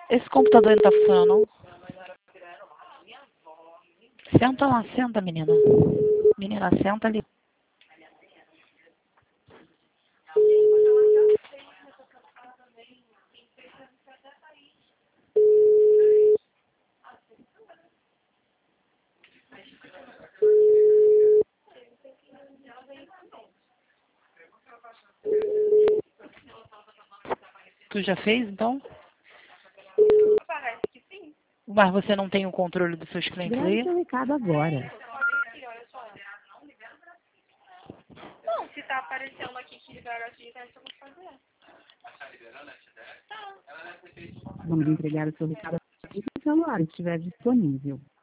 Esse computador não tá funcionando, não? Senta lá, senta, menina. Menina, senta ali. Tu já fez, então? Parece que sim. Mas você não tem o controle dos seus clientes Grave aí? seu recado agora. Aqui, olha só. Não, se tá aparecendo aqui que libera a atividade, eu vou fazer. Vamos entregar o seu recado assim que o celular estiver disponível.